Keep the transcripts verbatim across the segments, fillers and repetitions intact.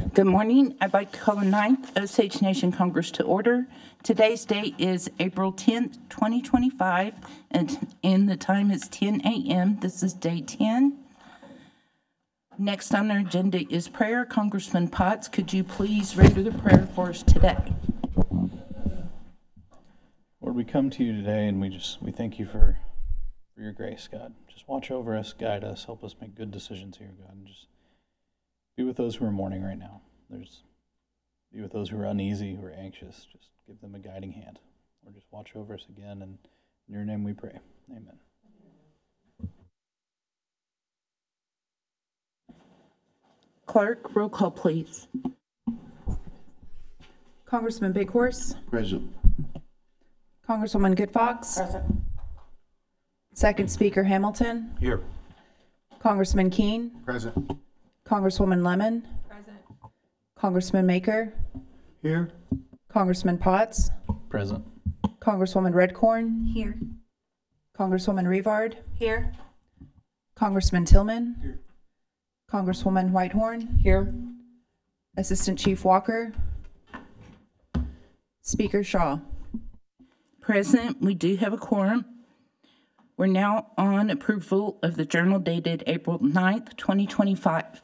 Good morning. I'd like to call the ninth Osage Nation Congress to order. Today's date is April tenth, twenty twenty-five, and, and the time is ten a m This is day ten. Next on our agenda is prayer. Congressman Potts, could you please render the prayer for us today? Lord, we come to you today and we just, we thank you for, for your grace, God. Just watch over us, guide us, help us make good decisions here, God, and just be with those who are mourning right now. There's, be with those who are uneasy, who are anxious. Just give them a guiding hand. Or just watch over us again, and in your name we pray. Amen. Clerk, roll call, please. Congressman Big Horse. Present. Congresswoman Good Fox. Present. Second Speaker Hamilton. Here. Congressman Keene. Present. Congresswoman Lemon. Present. Congressman Maker. Here. Congressman Potts. Present. Congresswoman Redcorn. Here. Congresswoman Revard. Here. Congressman Tillman. Here. Congresswoman Whitehorn. Here. Assistant Chief Walker. Speaker Shaw. Present. We do have a quorum. We're now on approval of the journal dated April ninth, twenty twenty-five.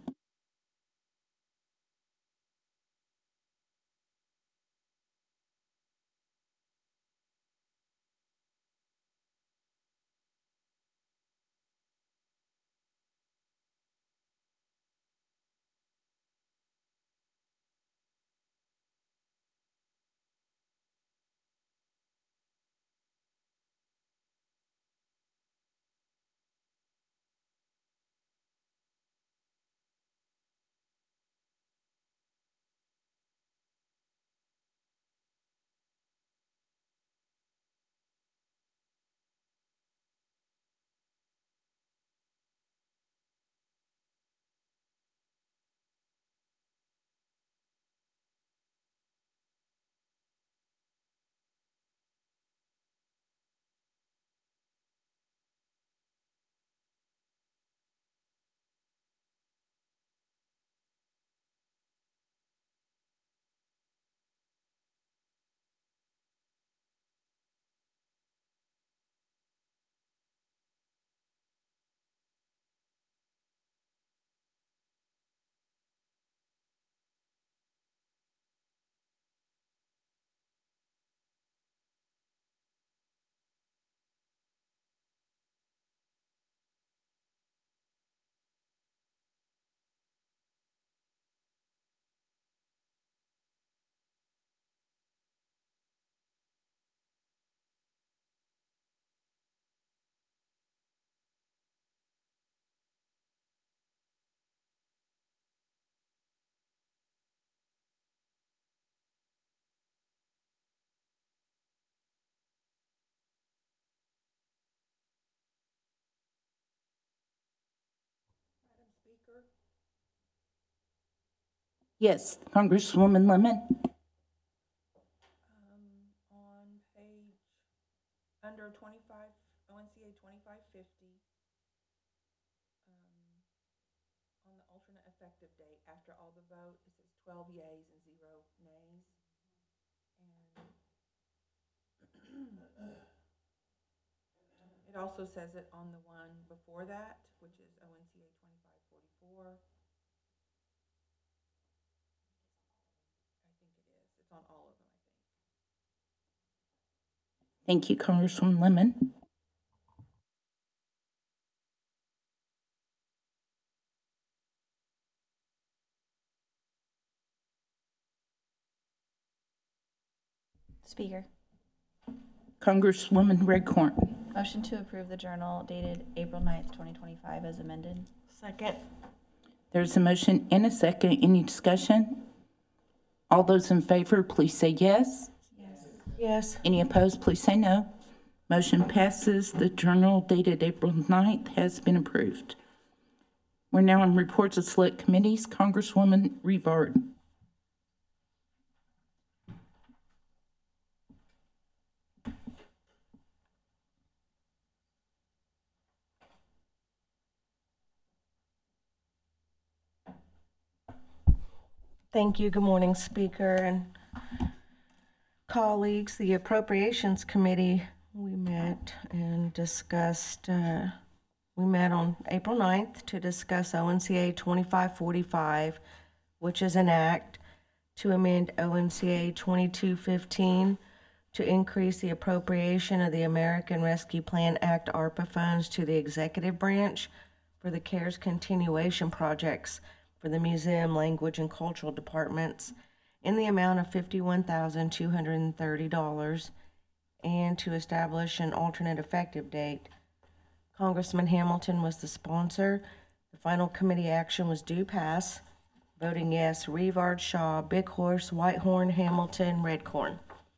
Speaker. Yes, Congresswoman Lemon. Um, on page, under twenty-five, O N C A twenty-five fifty, um, on the alternate effective date, after all the vote, it says twelve yeas and zero nays. And it also says it on the one before that, which is O N C A twenty-five forty-four. I think it is. It's on all of them, I think. Thank you, Congresswoman Lemon. Speaker. Congresswoman Redcorn. Motion to approve the journal dated April ninth, twenty twenty-five as amended. Second. There's a motion and a second. Any discussion? All those in favor, please say yes. Yes. Yes. Any opposed, please say no. Motion passes. The journal dated April ninth has been approved. We're now on reports of select committees. Congresswoman Revard. Thank you. Good morning, Speaker and colleagues. The Appropriations Committee, we met and discussed, uh, we met on April ninth to discuss O N C A twenty-five forty-five, which is an act to amend O N C A twenty-two fifteen to increase the appropriation of the American Rescue Plan Act ARPA funds to the executive branch for the CARES continuation projects for the museum, language, and cultural departments in the amount of fifty-one thousand two hundred thirty dollars and to establish an alternate effective date. Congressman Hamilton was the sponsor. The final committee action was due pass. Voting yes, Revard, Shaw, Big Horse, Whitehorn, Hamilton, Redcorn.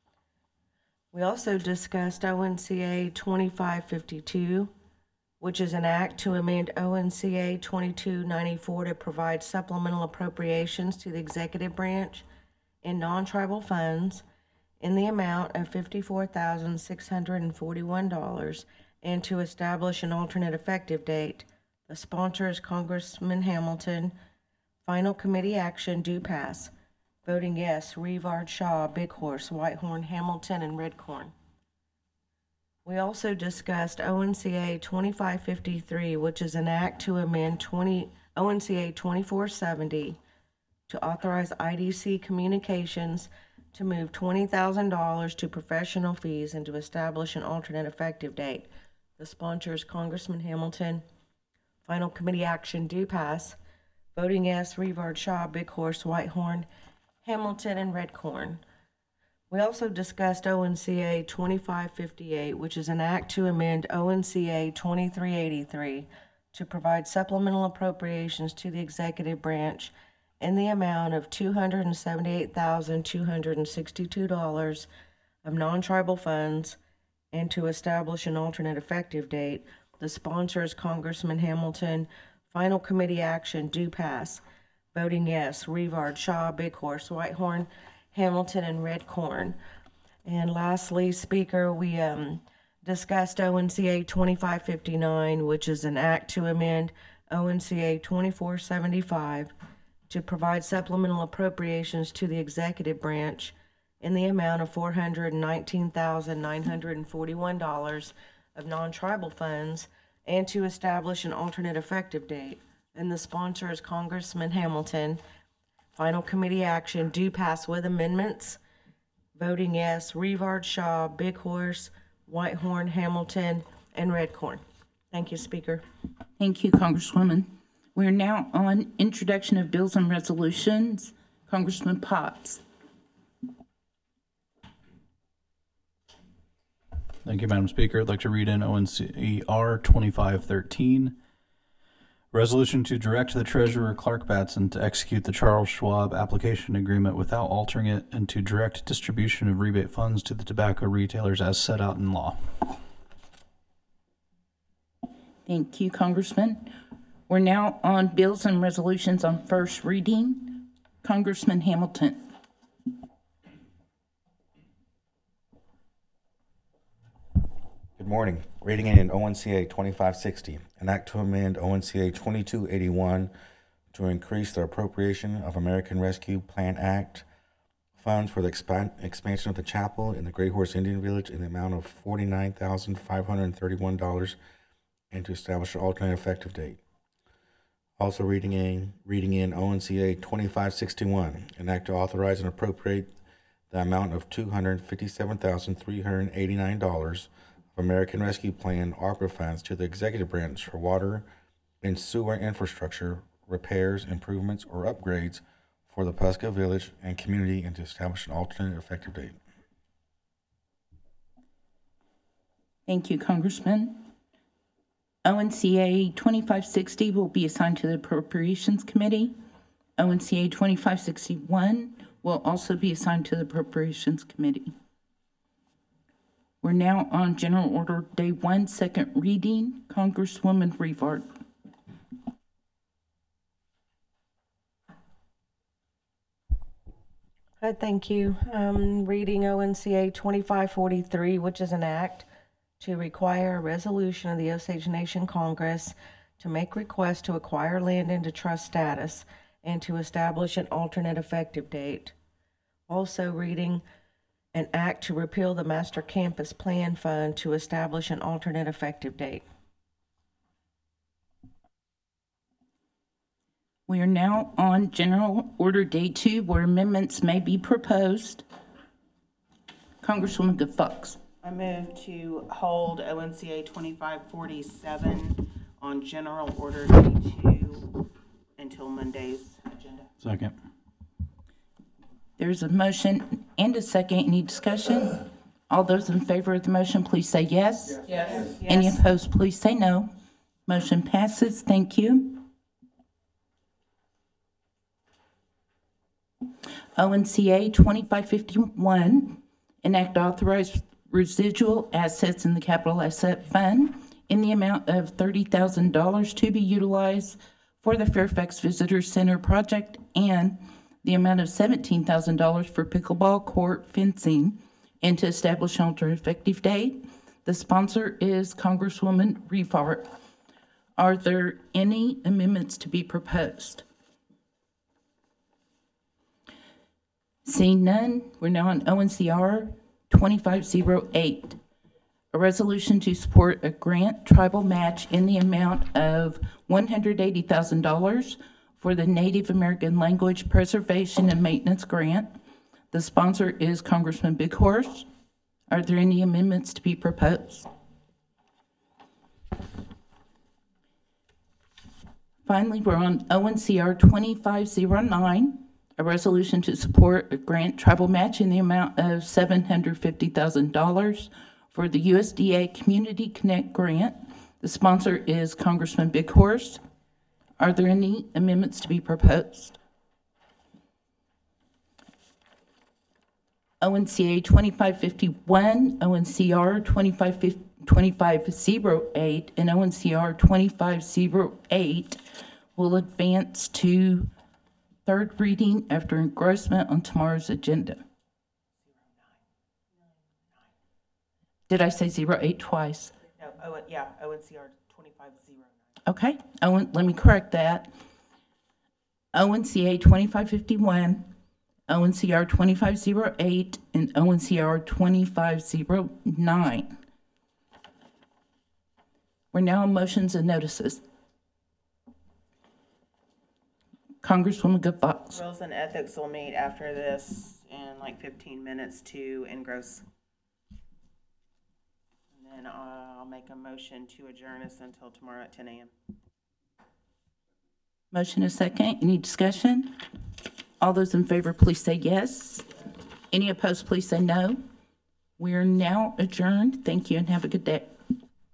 We also discussed O N C A twenty-five fifty-two, which is an act to amend O N C A twenty-two ninety-four to provide supplemental appropriations to the executive branch in non-tribal funds in the amount of fifty-four thousand six hundred forty-one dollars and to establish an alternate effective date. The sponsor is Congressman Hamilton. Final committee action due pass. Voting yes, Revard, Shaw, Big Horse, Whitehorn, Hamilton, and Redcorn. We also discussed O N C A twenty-five fifty-three, which is an act to amend twenty O N C A twenty-four seventy to authorize I D C Communications to move twenty thousand dollars to professional fees and to establish an alternate effective date. The sponsor is Congressman Hamilton. Final committee action due pass. Voting yes, Revard, Shaw, Big Horse, Whitehorn, Hamilton, and Redcorn. We also discussed O N C A twenty-five fifty-eight, which is an act to amend O N C A twenty-three eighty-three to provide supplemental appropriations to the executive branch in the amount of two hundred seventy-eight thousand two hundred sixty-two dollars of non-tribal funds and to establish an alternate effective date. The sponsor is Congressman Hamilton. Final committee action due pass. Voting yes, Revard, Shaw, Big Horse, Whitehorn, Hamilton, and Redcorn. And lastly, Speaker, we um, discussed O N C A twenty-five fifty-nine, which is an act to amend O N C A twenty-four seventy-five to provide supplemental appropriations to the executive branch in the amount of four hundred nineteen thousand nine hundred forty-one dollars of non-tribal funds and to establish an alternate effective date. And the sponsor is Congressman Hamilton. Final committee action due pass with amendments. Voting yes, Revard, Shaw, Big Horse, Whitehorn, Hamilton, and Redcorn. Thank you, Speaker. Thank you, Congresswoman. We're now on introduction of bills and resolutions. Congressman Potts. Thank you, Madam Speaker. I'd like to read in O N C R twenty-five thirteen. Resolution to direct the Treasurer Clark Batson to execute the Charles Schwab application agreement without altering it and to direct distribution of rebate funds to the tobacco retailers as set out in law. Thank you, Congressman. We're now on bills and resolutions on first reading. Congressman Hamilton. Good morning. Reading in O N C A twenty-five sixty, an act to amend O N C A twenty-two eighty-one to increase the appropriation of American Rescue Plan Act funds for the expand, expansion of the chapel in the Great Horse Indian Village in the amount of forty-nine thousand five hundred thirty-one dollars and to establish an alternate effective date. Also reading in, reading in O N C A twenty-five sixty-one, an act to authorize and appropriate the amount of two hundred fifty-seven thousand three hundred eighty-nine dollars of American Rescue Plan ARPA funds to the executive branch for water and sewer infrastructure repairs, improvements, or upgrades for the Pasco Village and community and to establish an alternate effective date. Thank you, Congressman. O N C A twenty-five sixty will be assigned to the Appropriations Committee. O N C A twenty-five sixty-one will also be assigned to the Appropriations Committee. We're now on General Order Day one, second reading. Congresswoman Revard. Good, thank you. Um, reading O N C A twenty-five forty-three, which is an act to require a resolution of the Osage Nation Congress to make request to acquire land into trust status and to establish an alternate effective date. Also reading an act to repeal the Master Campus Plan Fund to establish an alternate effective date. We are now on General Order Day Two, where amendments may be proposed. Congresswoman Good Fox. I move to hold O N C A twenty-five forty-seven on general order day two until Monday's agenda. Second. There's a motion and a second. Any discussion? All those in favor of the motion, please say yes. Yes. Any opposed, please say no. Motion passes. Thank you. O N C A twenty-five fifty-one, enact authorized residual assets in the capital asset fund in the amount of thirty thousand dollars to be utilized for the Fairfax Visitor Center project and the amount of seventeen thousand dollars for pickleball court fencing and to establish an alternate effective date. The sponsor is Congresswoman Refart. Are there any amendments to be proposed? Seeing none, we're now on O N C R twenty-five oh eight, a resolution to support a grant tribal match in the amount of one hundred eighty thousand dollars for the Native American Language Preservation and Maintenance Grant. The sponsor is Congressman Big Horse. Are there any amendments to be proposed? Finally, we're on O N C R twenty-five oh nine, a resolution to support a grant tribal match in the amount of seven hundred fifty thousand dollars for the U S D A Community Connect Grant. The sponsor is Congressman Big Horse. Are there any amendments to be proposed? O N C A twenty-five fifty-one, O N C R twenty-five oh eight, and O N C R twenty-five oh eight will advance to third reading after engrossment on tomorrow's agenda. Did I say zero eight twice? No, oh, yeah, O N C R twenty-five oh nine. Okay, Owen, let me correct that. O N C A twenty-five fifty-one, O N C R twenty-five oh eight, and O N C R twenty-five oh nine. We're now on motions and notices. Congresswoman Good Fox. Rules and Ethics will meet after this in like fifteen minutes to engross. And then uh, I'll make a motion to adjourn us until tomorrow at ten a.m. Motion is second. Any discussion? All those in favor, please say yes. Any opposed, please say no. We are now adjourned. Thank you and have a good day.